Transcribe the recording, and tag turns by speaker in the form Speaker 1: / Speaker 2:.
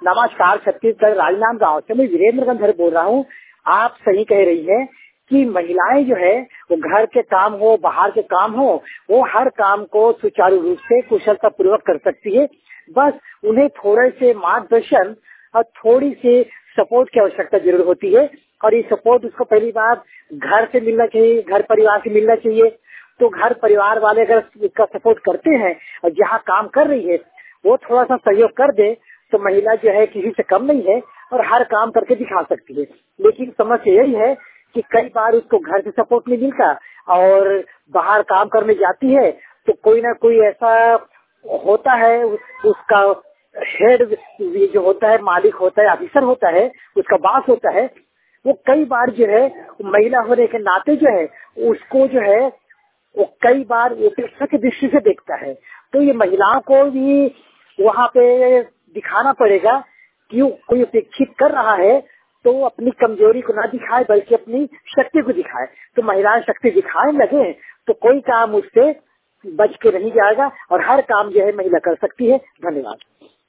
Speaker 1: नमस्कार, छत्तीसगढ़ राजनांद गांव से मैं वीरेंद्र गंधर बोल रहा हूँ। आप सही कह रही है कि महिलाएं जो है वो घर के काम हो, बाहर के काम हो, वो हर काम को सुचारू रूप से कुशलता पूर्वक कर सकती है। बस उन्हें थोड़े से मार्गदर्शन और थोड़ी सी सपोर्ट की आवश्यकता जरूर होती है। और ये सपोर्ट उसको पहली बार घर से मिलना चाहिए, घर परिवार से मिलना चाहिए। तो घर परिवार वाले अगर इसका सपोर्ट करते हैं और जहाँ काम कर रही है वो थोड़ा सा सहयोग कर दे तो महिला जो है किसी से कम नहीं है और हर काम करके दिखा सकती है। लेकिन समस्या यही है कि कई बार उसको घर से सपोर्ट नहीं मिलता और बाहर काम करने जाती है तो कोई ना कोई ऐसा होता है, उसका हेड जो होता है, मालिक होता है, ऑफिसर होता है, उसका बॉस होता है, वो कई बार जो है महिला होने के नाते जो है उसको जो है वो कई बार उपेक्षा की दृष्टि से देखता है। तो ये महिलाओं को भी वहाँ पे दिखाना पड़ेगा कि कोई उपेक्षित कर रहा है तो अपनी कमजोरी को ना दिखाए बल्कि अपनी शक्ति को दिखाए। तो महिलाएं शक्ति दिखाने लगे तो कोई काम उससे बच के नहीं जाएगा और हर काम जो है महिला कर सकती है। धन्यवाद।